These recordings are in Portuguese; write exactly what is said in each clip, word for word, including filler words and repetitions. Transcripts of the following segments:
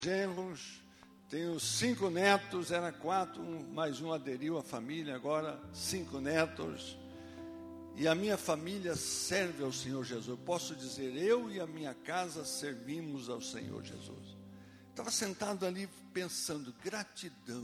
genros, tenho cinco netos, era quatro, um, mais um aderiu à família, agora cinco netos. E a minha família serve ao Senhor Jesus. Eu posso dizer, eu e a minha casa servimos ao Senhor Jesus. Estava sentado ali pensando, gratidão.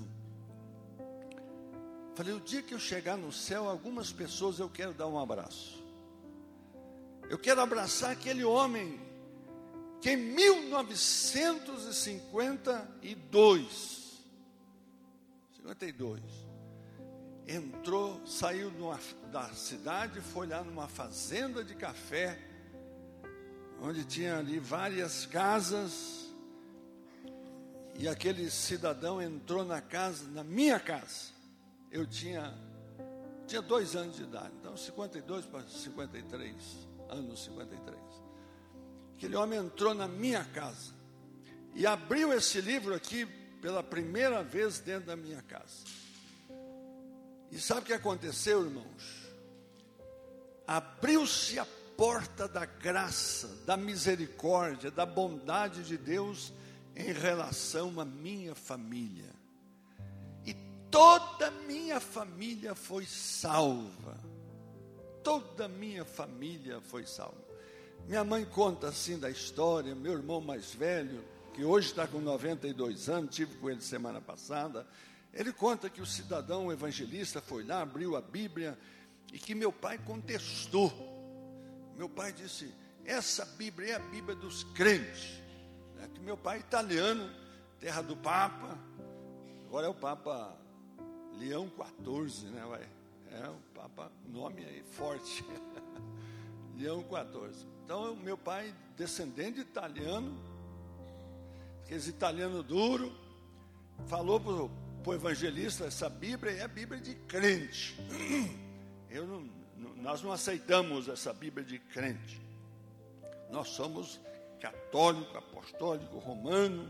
Falei, o dia que eu chegar no céu, algumas pessoas eu quero dar um abraço. Eu quero abraçar aquele homem que em mil novecentos e cinquenta e dois, cinquenta e dois, entrou, saiu numa, da cidade, foi lá numa fazenda de café, onde tinha ali várias casas, e aquele cidadão entrou na casa, na minha casa. Eu tinha, tinha dois anos de idade, então cinquenta e dois para cinquenta e três, anos cinquenta e três. Aquele homem entrou na minha casa e abriu esse livro aqui pela primeira vez dentro da minha casa. E sabe o que aconteceu, irmãos? Abriu-se a porta da graça, da misericórdia, da bondade de Deus em relação à minha família. E toda a minha família foi salva. Toda a minha família foi salva. Minha mãe conta assim da história, meu irmão mais velho, que hoje está com noventa e dois anos, tive com ele semana passada, ele conta que o cidadão evangelista foi lá, abriu a Bíblia, e que meu pai contestou. Meu pai disse, essa Bíblia é a Bíblia dos crentes. É que meu pai é italiano, terra do Papa, agora é o Papa Leão quatorze, né, ué? É o Papa, nome aí forte. Leão quatorze. Então, meu pai, descendente de italiano, aqueles italiano duro, falou para o evangelista, essa Bíblia é a Bíblia de crente. Eu não, nós não aceitamos essa Bíblia de crente. Nós somos católico, apostólico, romano.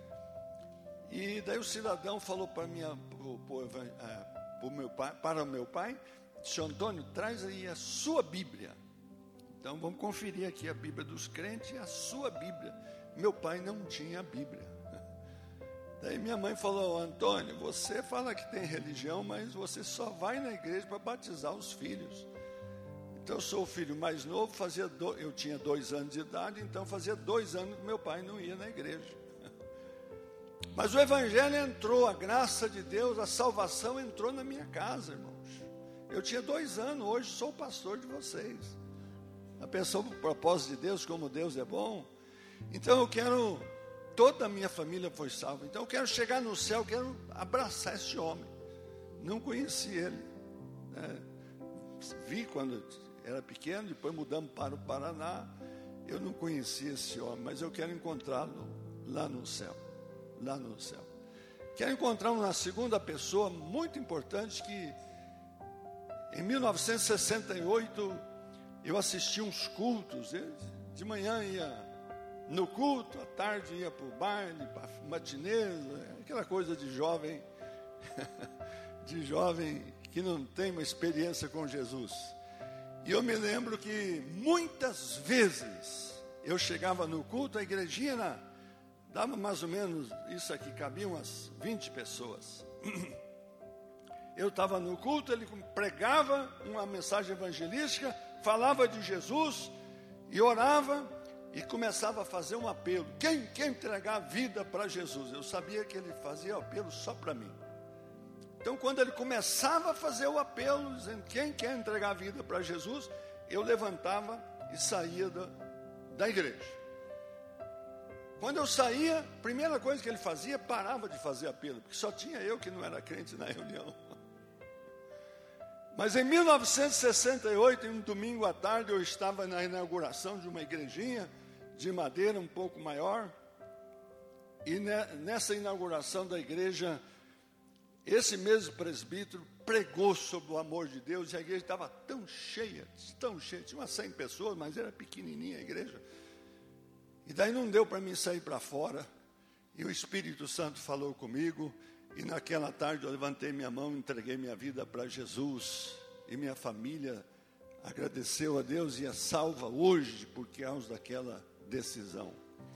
E daí o cidadão falou para, minha, para, para, o meu pai, para o meu pai, disse, Antônio, traz aí a sua Bíblia. Então, vamos conferir aqui a Bíblia dos crentes e a sua Bíblia. Meu pai não tinha a Bíblia. Daí minha mãe falou, Antônio, você fala que tem religião, mas você só vai na igreja para batizar os filhos. Então, eu sou o filho mais novo, fazia do... eu tinha dois anos de idade, então fazia dois anos que meu pai não ia na igreja. Mas o evangelho entrou, a graça de Deus, a salvação entrou na minha casa, irmãos. Eu tinha dois anos, hoje sou o pastor de vocês. A pensou no propósito de Deus, como Deus é bom. Então eu quero, toda a minha família foi salva. Então eu quero chegar no céu, quero abraçar esse homem. Não conheci ele, né? Vi quando era pequeno, depois mudamos para o Paraná. Eu não conhecia esse homem, mas eu quero encontrá-lo lá no céu. Lá no céu. Quero encontrar uma segunda pessoa muito importante que em mil novecentos e sessenta e oito eu assisti uns cultos. De manhã ia no culto, à tarde ia para o baile, para matinês, aquela coisa de jovem, de jovem que não tem uma experiência com Jesus. E eu me lembro que muitas vezes eu chegava no culto, a igrejinha na, dava mais ou menos, isso aqui, cabia umas vinte pessoas. Eu estava no culto, ele pregava uma mensagem evangelística, falava de Jesus e orava e começava a fazer um apelo. Quem quer entregar a vida para Jesus? Eu sabia que ele fazia o apelo só para mim. Então, quando ele começava a fazer o apelo, dizendo quem quer entregar a vida para Jesus, eu levantava e saía da, da igreja. Quando eu saía, a primeira coisa que ele fazia, parava de fazer apelo, porque só tinha eu que não era crente na reunião. Mas em mil novecentos e sessenta e oito, em um domingo à tarde, eu estava na inauguração de uma igrejinha de madeira um pouco maior. E nessa inauguração da igreja, esse mesmo presbítero pregou sobre o amor de Deus. E a igreja estava tão cheia, tão cheia, tinha umas cem pessoas, mas era pequenininha a igreja. E daí não deu para mim sair para fora. E o Espírito Santo falou comigo. E naquela tarde eu levantei minha mão, entreguei minha vida para Jesus. E minha família agradeceu a Deus e é salva hoje por causa daquela decisão.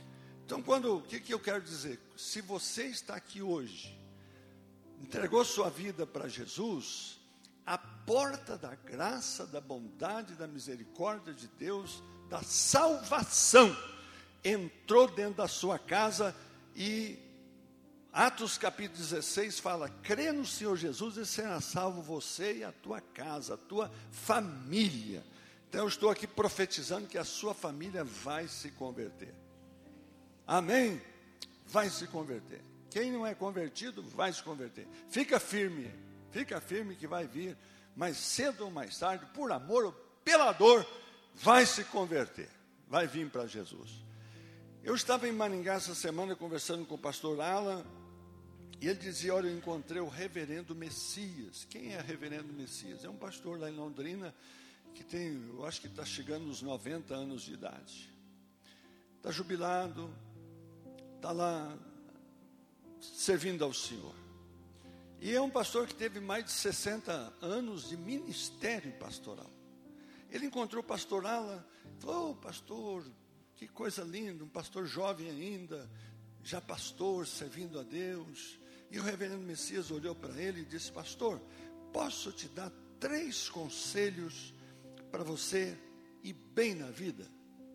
Então, quando, o que, que eu quero dizer? Se você está aqui hoje, entregou sua vida para Jesus, a porta da graça, da bondade, da misericórdia de Deus, da salvação, entrou dentro da sua casa. E Atos capítulo dezesseis fala: crê no Senhor Jesus e será salvo você e a tua casa, a tua família. Então eu estou aqui profetizando que a sua família vai se converter. Amém? Vai se converter. Quem não é convertido vai se converter. Fica firme, fica firme que vai vir, mais cedo ou mais tarde, por amor ou pela dor, vai se converter, vai vir para Jesus. Eu estava em Maringá essa semana conversando com o pastor Alan, e ele dizia: olha, eu encontrei o reverendo Messias. Quem é reverendo Messias? É um pastor lá em Londrina, que tem, eu acho que está chegando nos noventa anos de idade. Está jubilado, está lá servindo ao Senhor. E é um pastor que teve mais de sessenta anos de ministério pastoral. Ele encontrou o pastor Alan, falou: oh, pastor, que coisa linda, um pastor jovem ainda, já pastor, servindo a Deus. E o reverendo Messias olhou para ele e disse: pastor, posso te dar três conselhos para você ir bem na vida?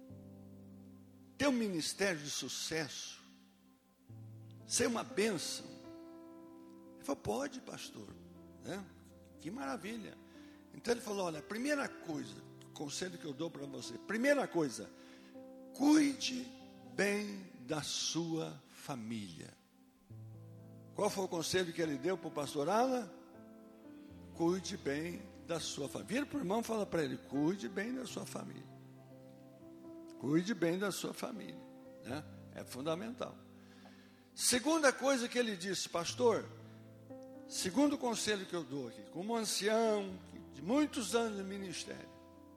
Ter um ministério de sucesso, ser uma bênção. Ele falou: pode, pastor, né? Que maravilha. Então ele falou: olha, primeira coisa, conselho que eu dou para você, primeira coisa, cuide bem da sua família. Qual foi o conselho que ele deu para o pastor Alan? Cuide bem da sua família. Vira para o irmão e fala para ele: cuide bem da sua família. Cuide bem da sua família, né? É fundamental. Segunda coisa que ele disse: pastor, segundo conselho que eu dou aqui, como ancião de muitos anos de ministério.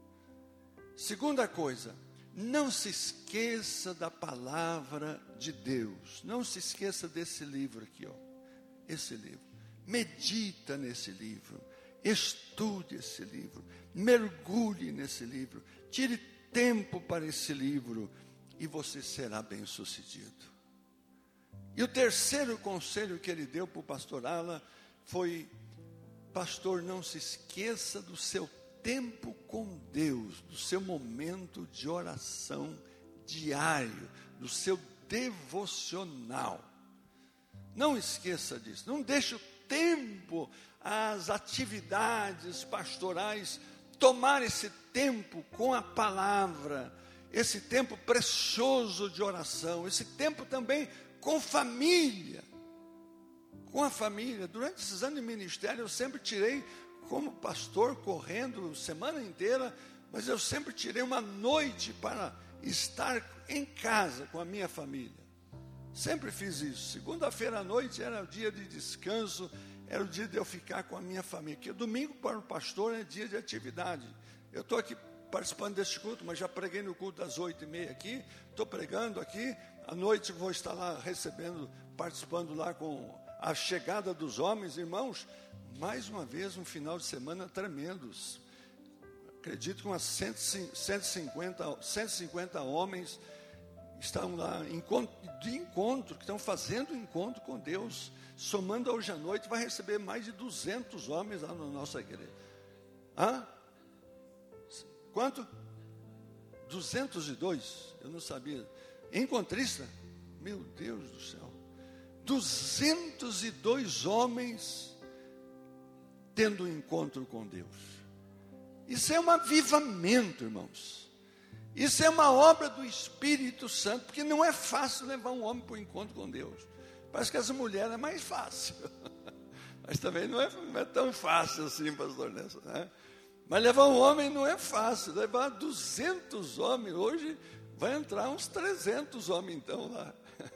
Segunda coisa, não se esqueça da palavra de Deus. Não se esqueça desse livro aqui, ó. Esse livro. Medita nesse livro. Estude esse livro. Mergulhe nesse livro. Tire tempo para esse livro e você será bem-sucedido. E o terceiro conselho que ele deu para o pastor Alan foi: pastor, não se esqueça do seu tempo com Deus, do seu momento de oração diário, do seu devocional. Não esqueça disso. Não deixe o tempo, as atividades pastorais tomar esse tempo com a palavra, esse tempo precioso de oração, esse tempo também com família. Com a família. Durante esses anos de ministério eu sempre tirei, como pastor, correndo semana inteira, mas eu sempre tirei uma noite para estar em casa com a minha família. Sempre fiz isso. Segunda-feira à noite era o dia de descanso, era o dia de eu ficar com a minha família. Porque domingo para o pastor é dia de atividade. Eu estou aqui participando deste culto, mas já preguei no culto das oito e meia aqui, estou pregando aqui, à noite vou estar lá recebendo, participando lá com a chegada dos homens. Irmãos, mais uma vez um final de semana tremendo. Acredito que umas cento e cinquenta homens estão lá de encontro, que estão fazendo encontro com Deus. Somando hoje à noite, vai receber mais de duzentos homens lá na nossa igreja. Hã? Quanto? duzentos e dois, eu não sabia. Encontrista? Meu Deus do céu. duzentos e dois homens tendo um encontro com Deus. Isso é um avivamento, irmãos. Isso é uma obra do Espírito Santo, porque não é fácil levar um homem para o encontro com Deus. Parece que as mulheres é mais fácil. Mas também não é, não é tão fácil assim, pastor Nelson, né? Mas levar um homem não é fácil. Levar duzentos homens, hoje vai entrar uns trezentos homens então lá.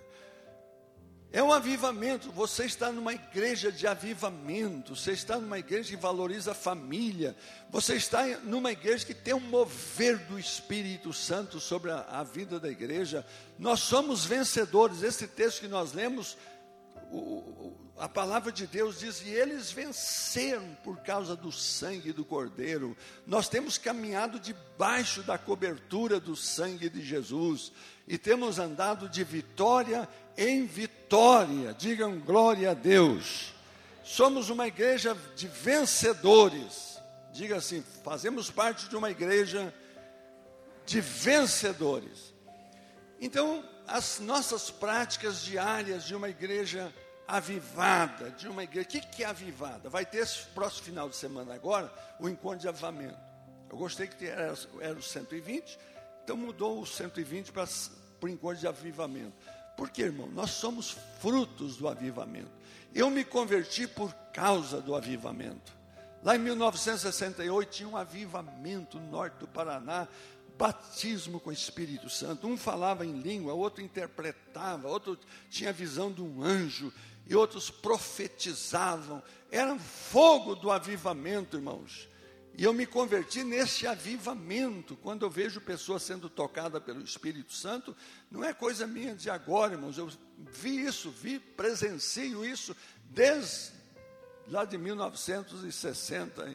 É um avivamento. Você está numa igreja de avivamento. Você está numa igreja que valoriza a família. Você está numa igreja que tem um mover do Espírito Santo sobre a, a vida da igreja. Nós somos vencedores. Esse texto que nós lemos, o, a palavra de Deus diz, e eles venceram por causa do sangue do Cordeiro. Nós temos caminhado debaixo da cobertura do sangue de Jesus, e temos andado de vitória em vitória. Digam glória a Deus. Somos uma igreja de vencedores. Diga assim, fazemos parte de uma igreja de vencedores. Então, as nossas práticas diárias de uma igreja avivada, de uma igreja, o que, que é avivada? Vai ter esse próximo final de semana agora, o encontro de avivamento. Eu gostei que era, era o cento e vinte, então mudou o cento e vinte para o encontro de avivamento. Por quê, irmão? Nós somos frutos do avivamento. Eu me converti por causa do avivamento. Lá em mil novecentos e sessenta e oito tinha um avivamento no norte do Paraná, batismo com o Espírito Santo. Um falava em língua, outro interpretava, outro tinha a visão de um anjo, e outros profetizavam. Era fogo do avivamento, irmãos. E eu me converti nesse avivamento. Quando eu vejo pessoas sendo tocadas pelo Espírito Santo, não é coisa minha de agora, irmãos. Eu vi isso, vi, presencio isso desde lá de mil novecentos e sessenta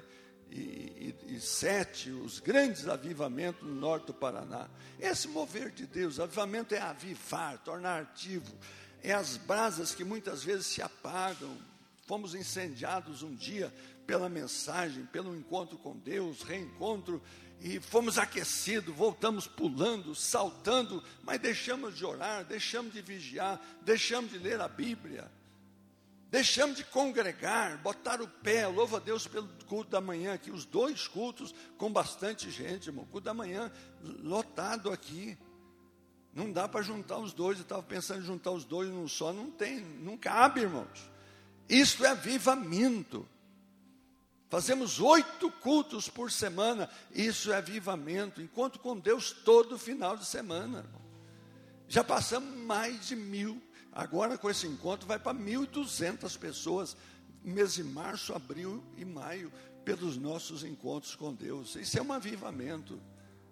e sete, os grandes avivamentos no norte do Paraná. Esse mover de Deus, avivamento é avivar, tornar ativo. É as brasas que muitas vezes se apagam. Fomos incendiados um dia pela mensagem, pelo encontro com Deus, reencontro, e fomos aquecidos, voltamos pulando, saltando, mas deixamos de orar, deixamos de vigiar, deixamos de ler a Bíblia, deixamos de congregar, botar o pé. Louva a Deus pelo culto da manhã aqui, os dois cultos com bastante gente, irmão. Culto da manhã lotado aqui. Não dá para juntar os dois. Eu estava pensando em juntar os dois num só, não tem, não cabe, irmãos. Isso é avivamento. Fazemos oito cultos por semana, isso é avivamento. Encontro com Deus todo final de semana, irmão. Já passamos mais de mil. Agora com esse encontro vai para mil e duzentas pessoas, mês de março, abril e maio, pelos nossos encontros com Deus. Isso é um avivamento.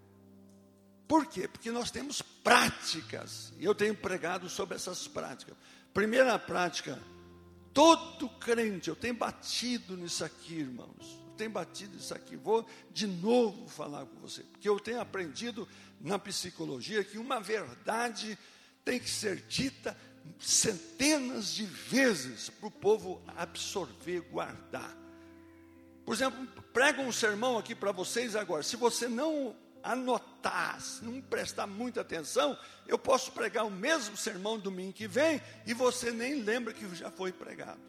Por quê? Porque nós temos práticas, e eu tenho pregado sobre essas práticas. Primeira prática, todo crente, eu tenho batido nisso aqui, irmãos, eu tenho batido nisso aqui, vou de novo falar com você, porque eu tenho aprendido na psicologia que uma verdade tem que ser dita centenas de vezes para o povo absorver, guardar. Por exemplo, prego um sermão aqui para vocês agora. Se você não anotar, se não prestar muita atenção, eu posso pregar o mesmo sermão domingo que vem e você nem lembra que já foi pregado.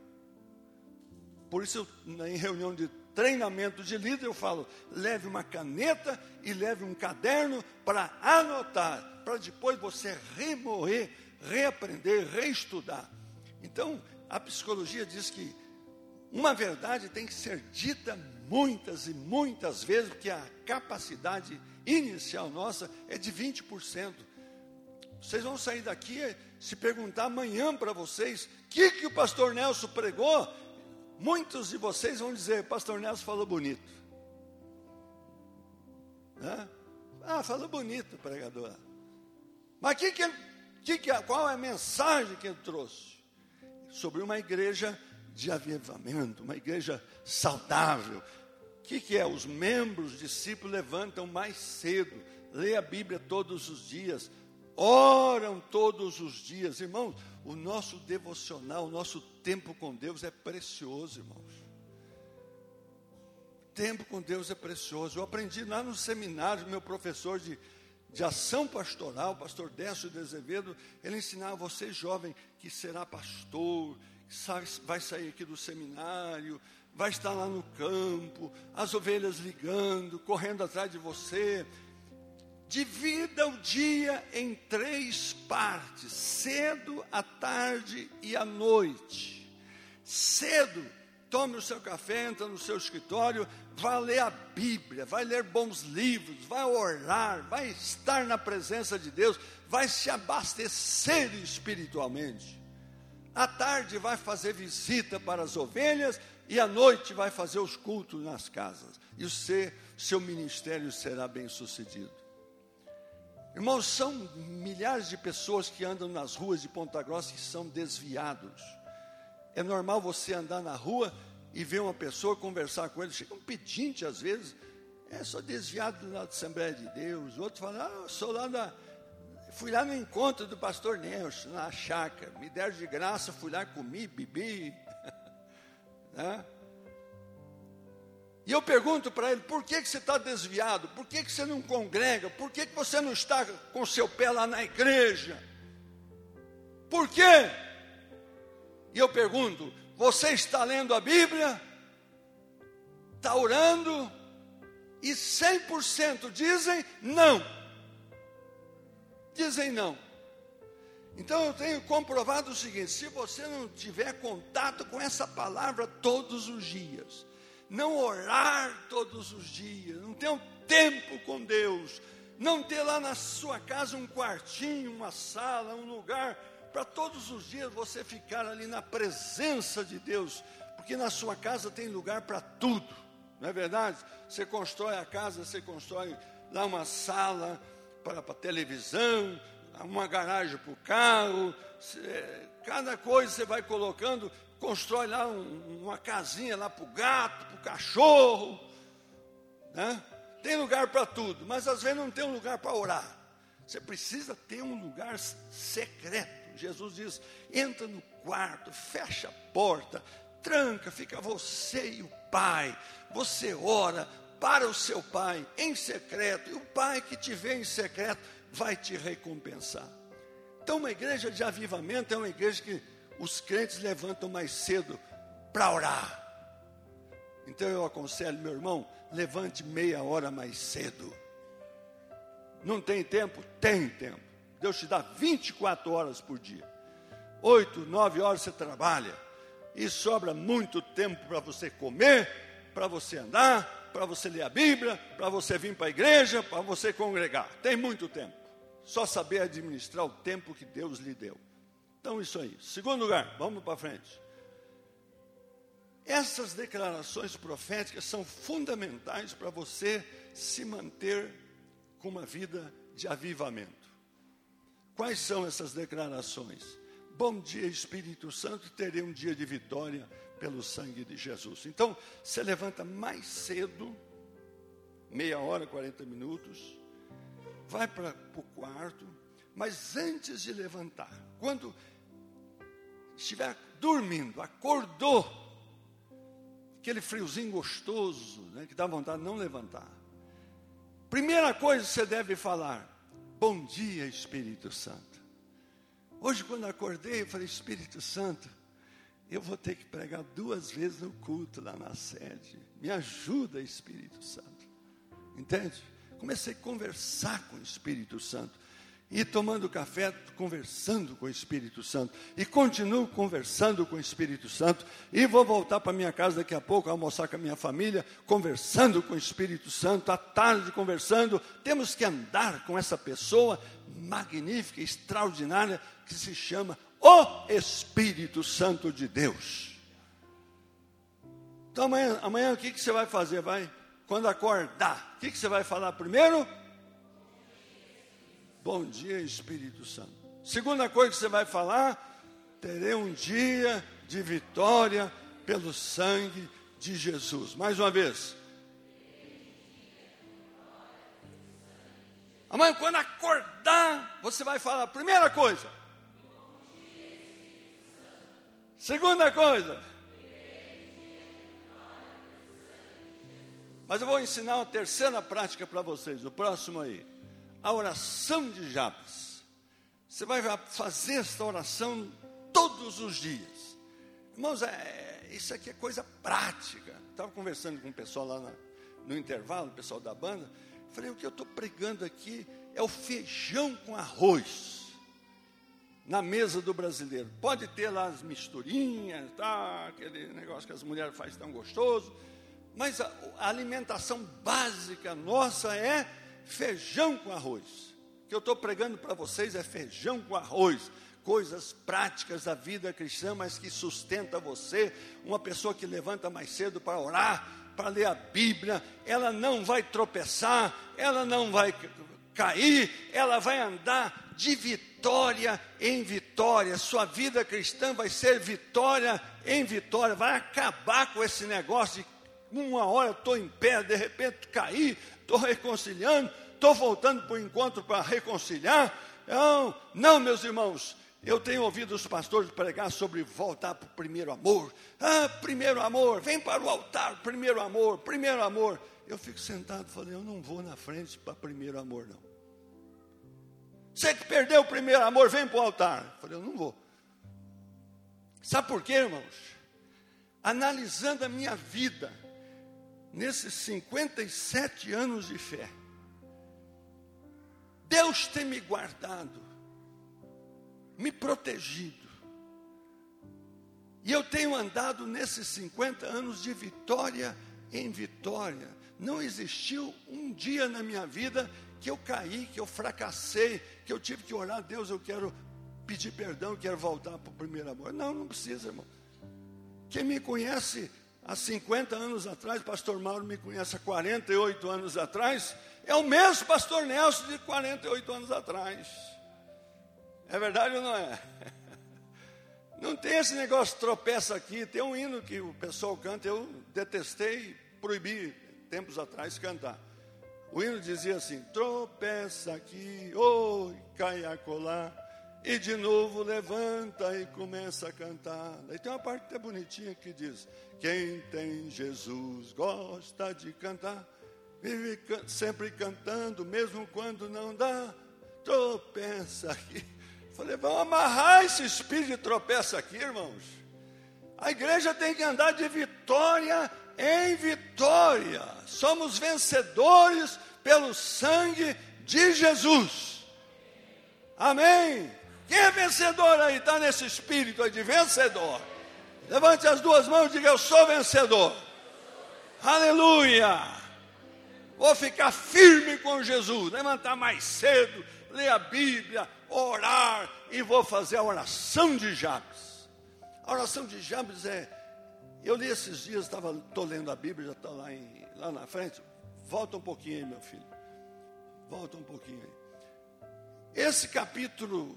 Por isso, eu, em reunião de treinamento de líder, eu falo, leve uma caneta e leve um caderno para anotar, para depois você remoer, reaprender, reestudar. Então, a psicologia diz que uma verdade tem que ser dita muitas e muitas vezes, porque a capacidade inicial nossa é de vinte por cento. Vocês vão sair daqui, se perguntar amanhã para vocês, o que, que o pastor Nelson pregou? Muitos de vocês vão dizer, pastor Nelson falou bonito. Né? Ah, falou bonito, pregador. Mas que que, que que, qual é a mensagem que ele trouxe? Sobre uma igreja de avivamento, uma igreja saudável. O que, que é? Os membros, os discípulos levantam mais cedo, lê a Bíblia todos os dias, oram todos os dias. Irmãos, o nosso devocional, o nosso tempo com Deus é precioso, irmãos. Tempo com Deus é precioso. Eu aprendi lá no seminário, meu professor de, de ação pastoral, pastor Décio de Azevedo, ele ensinava você, jovem, que será pastor, que vai sair aqui do seminário, vai estar lá no campo, as ovelhas ligando, correndo atrás de você. Divida o dia em três partes, cedo, à tarde e à noite. Cedo, tome o seu café, entra no seu escritório, vai ler a Bíblia, vai ler bons livros, vai orar, vai estar na presença de Deus, vai se abastecer espiritualmente. À tarde vai fazer visita para as ovelhas e à noite vai fazer os cultos nas casas. E o seu, seu ministério será bem sucedido. Irmãos, são milhares de pessoas que andam nas ruas de Ponta Grossa que são desviados. É normal você andar na rua e ver uma pessoa, conversar com ele, chega um pedinte às vezes, é só desviado da Assembleia de Deus. O outro fala, ah, eu sou lá da... Fui lá no encontro do pastor Nelson, na chácara, me deram de graça, fui lá, comi, bebi. Né? E eu pergunto para ele, por que, que você está desviado? Por que, que você não congrega? Por que, que você não está com seu pé lá na igreja? Por quê? E eu pergunto, você está lendo a Bíblia? Está orando? E cem por cento dizem não. Dizem não. Então eu tenho comprovado o seguinte, se você não tiver contato com essa palavra todos os dias, não orar todos os dias, não ter um tempo com Deus, não ter lá na sua casa um quartinho, uma sala, um lugar, para todos os dias você ficar ali na presença de Deus, porque na sua casa tem lugar para tudo, não é verdade? Você constrói a casa, você constrói lá uma sala para a televisão, uma garagem para o carro, cada coisa você vai colocando, constrói lá um, uma casinha lá para o gato, para o cachorro, né? Tem lugar para tudo, mas às vezes não tem um lugar para orar. Você precisa ter um lugar secreto. Jesus diz, entra no quarto, fecha a porta, tranca, fica você e o Pai. Você ora para o seu Pai em secreto, e o Pai que te vê em secreto vai te recompensar. Então uma igreja de avivamento é uma igreja que os crentes levantam mais cedo para orar. Então eu aconselho, meu irmão, levante meia hora mais cedo. Não tem tempo? Tem tempo. Deus te dá vinte e quatro horas por dia. Oito, nove horas você trabalha. E sobra muito tempo para você comer, para você andar, para você ler a Bíblia, para você vir para a igreja, para você congregar. Tem muito tempo. Só saber administrar o tempo que Deus lhe deu. Então isso aí. Segundo lugar, vamos para frente. Essas declarações proféticas são fundamentais para você se manter com uma vida de avivamento. Quais são essas declarações? Bom dia, Espírito Santo, terei um dia de vitória pelo sangue de Jesus. Então, você levanta mais cedo, meia hora, quarenta minutos, vai para o quarto, mas antes de levantar, quando estiver dormindo, acordou, aquele friozinho gostoso, né, que dá vontade de não levantar. Primeira coisa que você deve falar, bom dia, Espírito Santo. Hoje, quando acordei, eu falei, Espírito Santo, eu vou ter que pregar duas vezes no culto lá na sede. Me ajuda, Espírito Santo. Entende? Comecei a conversar com o Espírito Santo. E tomando café, conversando com o Espírito Santo. E continuo conversando com o Espírito Santo. E vou voltar para minha casa daqui a pouco, almoçar com a minha família, conversando com o Espírito Santo, à tarde conversando. Temos que andar com essa pessoa magnífica, extraordinária, que se chama o Espírito Santo de Deus. Então amanhã, amanhã o que, que você vai fazer? Vai, quando acordar, o que, que você vai falar primeiro? Bom dia, Espírito Santo. Segunda coisa que você vai falar, terei um dia de vitória pelo sangue de Jesus. Mais uma vez. Amanhã, quando acordar, você vai falar, primeira coisa. Segunda coisa. Mas eu vou ensinar uma terceira prática para vocês, o próximo aí. A oração de Jabes. Você vai fazer esta oração todos os dias. Irmãos, é, isso aqui é coisa prática. Estava conversando com o pessoal lá na, no intervalo, o pessoal da banda. Falei, o que eu estou pregando aqui é o feijão com arroz. Na mesa do brasileiro. Pode ter lá as misturinhas, tá, aquele negócio que as mulheres fazem tão gostoso. Mas a, a alimentação básica nossa é feijão com arroz. O que eu estou pregando para vocês é feijão com arroz. Coisas práticas da vida cristã, mas que sustenta você. Uma pessoa que levanta mais cedo para orar, para ler a Bíblia, ela não vai tropeçar, ela não vai cair, ela vai andar de vitória vitória em vitória. Sua vida cristã vai ser vitória em vitória. Vai acabar com esse negócio de uma hora estou em pé, de repente caí, estou reconciliando, estou voltando para o encontro para reconciliar. Não, não, meus irmãos, eu tenho ouvido os pastores pregar sobre voltar para o primeiro amor. Ah, primeiro amor, vem para o altar, primeiro amor, primeiro amor. Eu fico sentado e falei, eu não vou na frente para primeiro amor, não. Você que perdeu o primeiro amor, vem para o altar. Eu falei, eu não vou. Sabe por quê, irmãos? Analisando a minha vida, nesses cinquenta e sete anos de fé, Deus tem me guardado, me protegido, e eu tenho andado nesses cinquenta anos de vitória em vitória. Não existiu um dia na minha vida que eu caí, que eu fracassei, que eu tive que orar, Deus, eu quero pedir perdão, eu quero voltar para o primeiro amor. Não, não precisa, irmão. Quem me conhece há cinquenta anos atrás, pastor Mauro me conhece há quarenta e oito anos atrás, é o mesmo pastor Nelson de quarenta e oito anos atrás. É verdade ou não é? Não tem esse negócio de tropeça aqui. Tem um hino que o pessoal canta, eu detestei, proibi tempos atrás cantar. O hino dizia assim, tropeça aqui, oi, cai acolá, e de novo levanta e começa a cantar. Aí tem uma parte até bonitinha que diz, quem tem Jesus gosta de cantar, vive can- sempre cantando, mesmo quando não dá, tropeça aqui. Falei, vamos amarrar esse espírito de tropeça aqui, irmãos. A igreja tem que andar de vitória em vitória. Somos vencedores pelo sangue de Jesus. Amém? Quem é vencedor aí? Está nesse espírito aí de vencedor. Levante as duas mãos e diga, eu sou vencedor. Aleluia. Vou ficar firme com Jesus. Levantar mais cedo, ler a Bíblia, orar. E vou fazer a oração de Jabes. A oração de Jabes é... Eu li esses dias, estou lendo a Bíblia, já está lá, lá na frente. Volta um pouquinho aí, meu filho. Volta um pouquinho aí. Esse capítulo,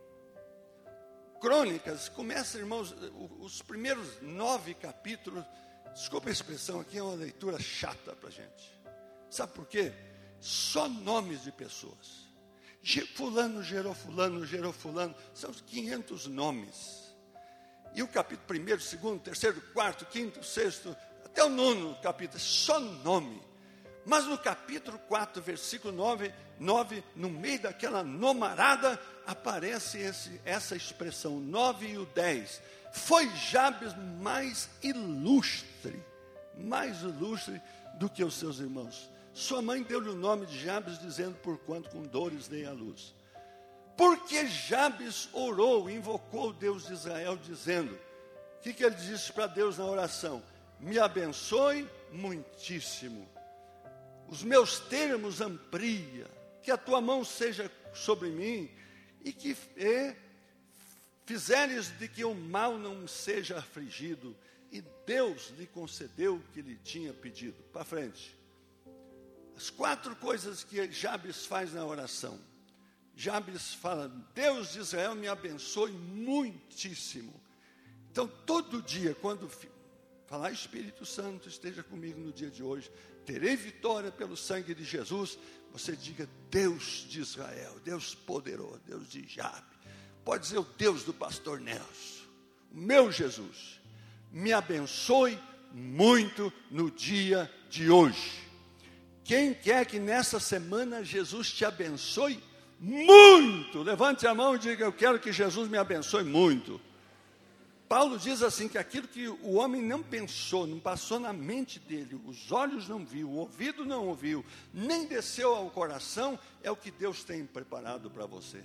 Crônicas, começa, irmãos, os primeiros nove capítulos. Desculpa a expressão aqui, é uma leitura chata para a gente. Sabe por quê? Só nomes de pessoas. Fulano gerou fulano, gerou fulano. São quinhentos nomes. E o capítulo primeiro, segundo, terceiro, quarto, quinto, sexto, até o nono capítulo, só nome. Mas no capítulo quatro, versículo nove, nove, no meio daquela nomarada, aparece esse, essa expressão, nove e o dez. Foi Jabes mais ilustre, mais ilustre do que os seus irmãos. Sua mãe deu-lhe o nome de Jabes, dizendo, porquanto com dores dei à luz. Porque Jabes orou, invocou o Deus de Israel, dizendo, o que, que ele disse para Deus na oração? Me abençoe muitíssimo, os meus termos amplia, que a tua mão seja sobre mim, e que e, fizeres de que o mal não me seja afligido, e Deus lhe concedeu o que lhe tinha pedido. Para frente. As quatro coisas que Jabes faz na oração. Jabes fala, Deus de Israel me abençoe muitíssimo. Então, todo dia, quando falar Espírito Santo, esteja comigo no dia de hoje, terei vitória pelo sangue de Jesus, você diga, Deus de Israel, Deus poderoso, Deus de Jabes. Pode dizer o Deus do pastor Nelson, o meu Jesus, me abençoe muito no dia de hoje. Quem quer que nessa semana Jesus te abençoe muito, levante a mão e diga, eu quero que Jesus me abençoe muito. Paulo diz assim, que aquilo que o homem não pensou, não passou na mente dele, os olhos não viu, o ouvido não ouviu, nem desceu ao coração, é o que Deus tem preparado para você.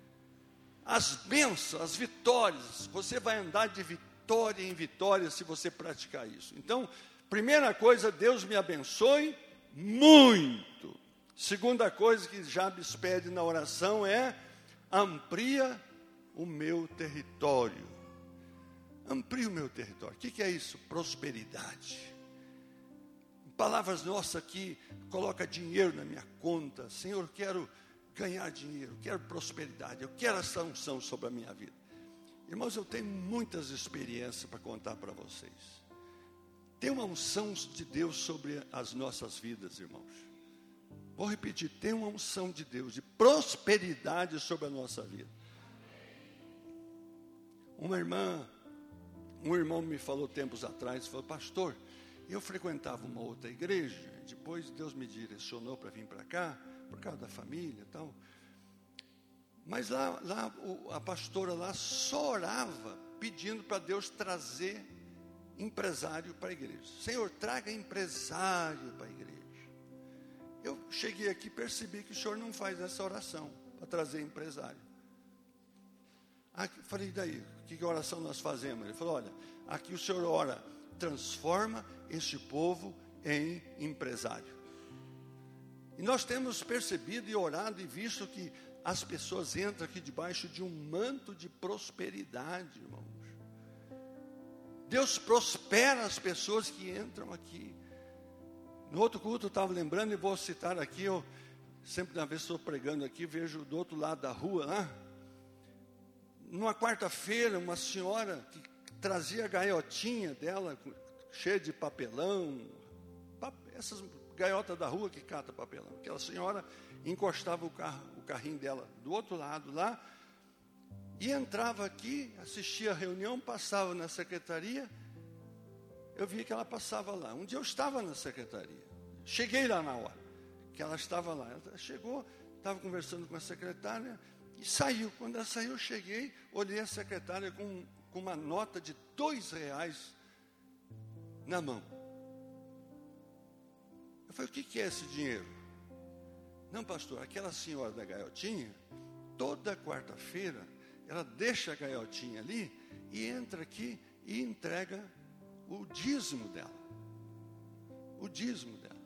As bênçãos, as vitórias, você vai andar de vitória em vitória se você praticar isso. Então, primeira coisa, Deus me abençoe muito. Segunda coisa que Jabes pede na oração é, amplia o meu território. Amplia o meu território. O que, que é isso? Prosperidade. Palavras nossas aqui, coloca dinheiro na minha conta. Senhor, quero ganhar dinheiro, quero prosperidade, eu quero essa unção sobre a minha vida. Irmãos, eu tenho muitas experiências para contar para vocês. Tem uma unção de Deus sobre as nossas vidas, irmãos. Vou repetir, tem uma unção de Deus, de prosperidade sobre a nossa vida. Uma irmã, um irmão me falou tempos atrás, falou, pastor, eu frequentava uma outra igreja, depois Deus me direcionou para vir para cá, por causa da família e tal. Mas lá, lá o, a pastora lá só orava, pedindo para Deus trazer empresário para a igreja. Senhor, traga empresário para a igreja. Eu cheguei aqui e percebi que o senhor não faz essa oração para trazer empresário. Aqui, falei, daí, que oração nós fazemos? Ele falou, olha, aqui o senhor ora, transforma este povo em empresário. E nós temos percebido e orado e visto que as pessoas entram aqui debaixo de um manto de prosperidade, irmãos. Deus prospera as pessoas que entram aqui. No outro culto eu estava lembrando, e vou citar aqui, eu sempre, na vez que estou pregando aqui, vejo do outro lado da rua, lá, numa quarta-feira, uma senhora que trazia a gaiotinha dela, cheia de papelão, essas gaiotas da rua que cata papelão. Aquela senhora encostava o, carro, o carrinho dela do outro lado lá, e entrava aqui, assistia a reunião, passava na secretaria, eu vi que ela passava lá. Um dia eu estava na secretaria, cheguei lá na hora, que ela estava lá. Ela chegou, estava conversando com a secretária, e saiu. Quando ela saiu, eu cheguei, olhei a secretária com, com uma nota de dois reais na mão. Eu falei, o que, que é esse dinheiro? Não, pastor, aquela senhora da gaiotinha, toda quarta-feira, ela deixa a gaiotinha ali e entra aqui e entrega o dízimo dela. O dízimo dela.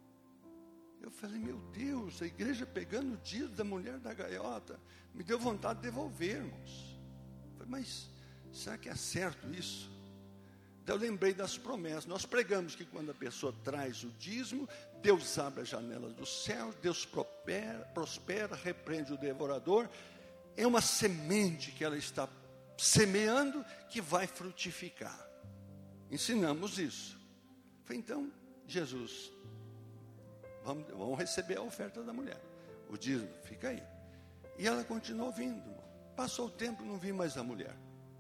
Eu falei, meu Deus, a igreja pegando o dízimo da mulher da gaiota. Me deu vontade de devolver, irmãos. Eu falei, mas será que é certo isso? Então eu lembrei das promessas. Nós pregamos que quando a pessoa traz o dízimo, Deus abre as janelas do céu, Deus prospera, prospera, repreende o devorador. É uma semente que ela está semeando que vai frutificar. Ensinamos isso. Falei, então, Jesus, vamos, vamos receber a oferta da mulher. O dízimo, fica aí. E ela continuou vindo. Passou o tempo, não vi mais a mulher.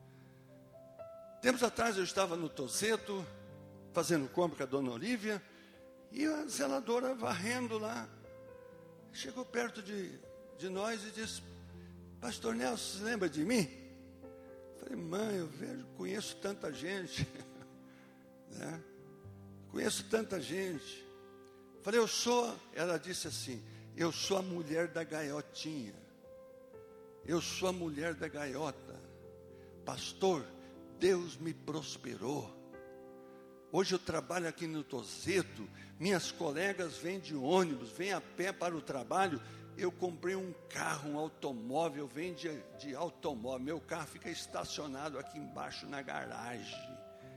Tempos atrás eu estava no Tozeto, fazendo compra com a dona Olívia, e a zeladora varrendo lá, chegou perto de, de nós e disse, pastor Nelson, você lembra de mim? Falei, mãe, eu vejo, conheço tanta gente, né? Conheço tanta gente. Falei, eu sou, ela disse assim, eu sou a mulher da gaiotinha, eu sou a mulher da gaiota, pastor, Deus me prosperou. Hoje eu trabalho aqui no Tozeto, minhas colegas vêm de ônibus, vêm a pé para o trabalho. Eu comprei um carro, um automóvel, vem de, de automóvel. Meu carro fica estacionado aqui embaixo na garagem.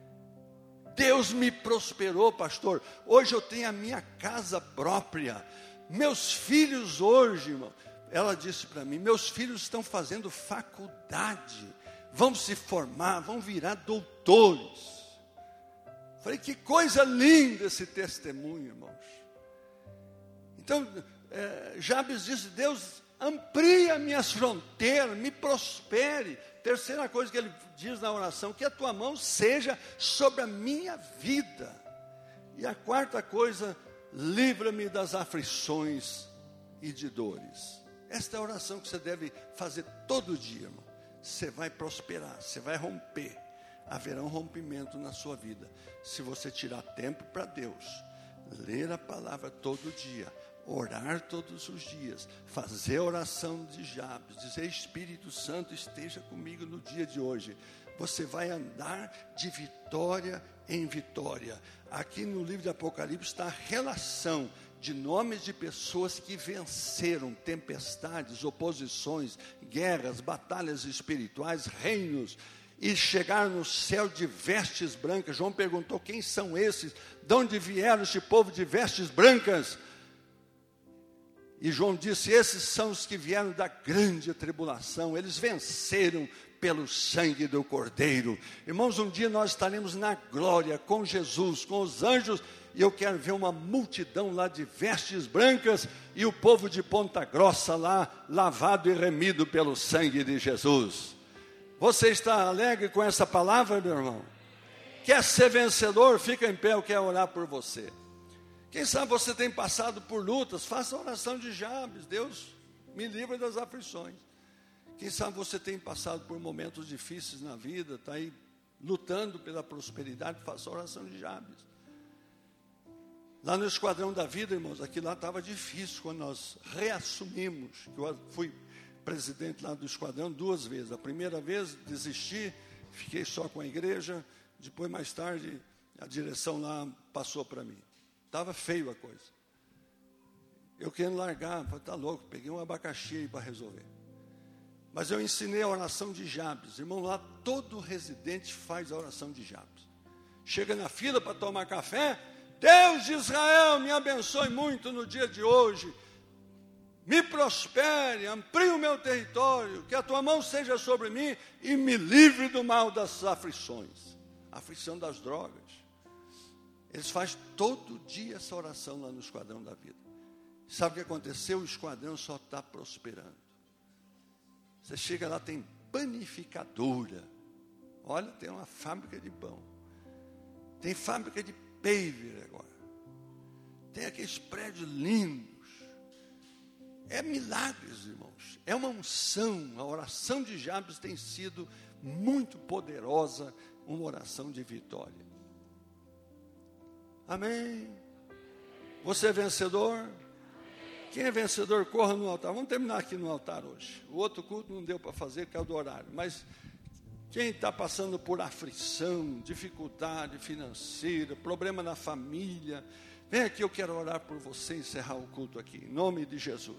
Deus me prosperou, pastor. Hoje eu tenho a minha casa própria. Meus filhos hoje, irmão, ela disse para mim, meus filhos estão fazendo faculdade, vão se formar, vão virar doutores. Falei, que coisa linda esse testemunho, irmãos. Então, é, Jabes disse, Deus, amplia minhas fronteiras, me prospere. Terceira coisa que ele diz na oração, que a tua mão seja sobre a minha vida. E a quarta coisa, livra-me das aflições e de dores. Esta é a oração que você deve fazer todo dia, irmão. Você vai prosperar, você vai romper. Haverá um rompimento na sua vida. Se você tirar tempo para Deus, ler a palavra todo dia, orar todos os dias, fazer a oração de Jabes, dizer, Espírito Santo, esteja comigo no dia de hoje. Você vai andar de vitória em vitória. Aqui no livro de Apocalipse está a relação de nomes de pessoas que venceram tempestades, oposições, guerras, batalhas espirituais, reinos, e chegaram no céu de vestes brancas. João perguntou, quem são esses? De onde vieram este povo de vestes brancas? E João disse, esses são os que vieram da grande tribulação, eles venceram pelo sangue do Cordeiro. Irmãos, um dia nós estaremos na glória com Jesus, com os anjos, e eu quero ver uma multidão lá de vestes brancas, e o povo de Ponta Grossa lá, lavado e remido pelo sangue de Jesus. Você está alegre com essa palavra, meu irmão? Quer ser vencedor? Fica em pé, eu quero orar por você. Quem sabe você tem passado por lutas, faça a oração de Jabes, Deus me livra das aflições. Quem sabe você tem passado por momentos difíceis na vida, está aí lutando pela prosperidade, faça a oração de Jabes. Lá no Esquadrão da Vida, irmãos, aqui lá estava difícil, quando nós reassumimos, que eu fui presidente lá do Esquadrão duas vezes. A primeira vez desisti, fiquei só com a igreja, depois mais tarde a direção lá passou para mim. Estava feio a coisa. Eu querendo largar, falei, tá louco, peguei um abacaxi aí para resolver. Mas eu ensinei a oração de Jabes. Irmão, lá todo residente faz a oração de Jabes. Chega na fila para tomar café, Deus de Israel, me abençoe muito no dia de hoje. Me prospere, amplie o meu território, que a tua mão seja sobre mim e me livre do mal das aflições. A aflição das drogas. Eles fazem todo dia essa oração lá no Esquadrão da Vida. Sabe o que aconteceu? O esquadrão só está prosperando. Você chega lá, tem panificadora. Olha, tem uma fábrica de pão. Tem fábrica de paver agora. Tem aqueles prédios lindos. É milagres, irmãos. É uma unção. A oração de Jabes tem sido muito poderosa. Uma oração de vitória. Amém. Você é vencedor? Quem é vencedor, corra no altar. Vamos terminar aqui no altar hoje. O outro culto não deu para fazer, por causa do horário. Mas quem está passando por aflição, dificuldade financeira, problema na família, vem aqui, eu quero orar por você e encerrar o culto aqui. Em nome de Jesus.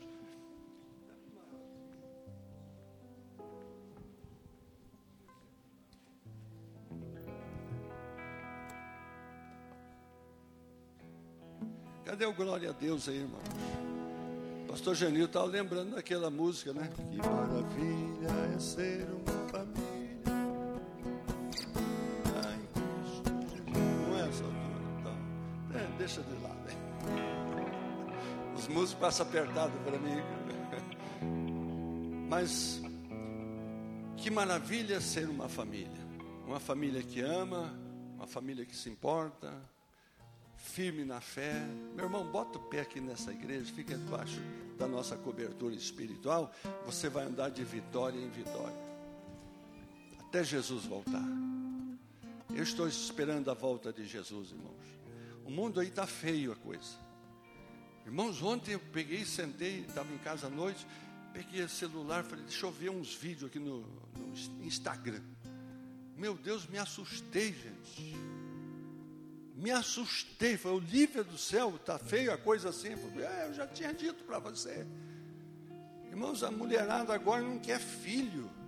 Cadê o glória a Deus aí, irmão? Pastor Genil estava lembrando daquela música, né? Que maravilha é ser uma família. Ai, Cristo Jesus. Não é essa altura, então. É, deixa de lado. Né? Os músicos passam apertado para mim. Mas que maravilha é ser uma família. Uma família que ama, uma família que se importa, firme na fé. Meu irmão, bota o pé aqui nessa igreja, fica debaixo da nossa cobertura espiritual, você vai andar de vitória em vitória, até Jesus voltar. Eu estou esperando a volta de Jesus, irmãos. O mundo aí está feio a coisa. Irmãos, ontem eu peguei, sentei, estava em casa à noite, peguei o celular, falei, deixa eu ver uns vídeos aqui no, no Instagram. Meu Deus, me assustei, gente. Me assustei, falei, Olívia do céu, está feio a coisa assim. Eu falei, é, eu já tinha dito para você. Irmãos, a mulherada agora não quer filho.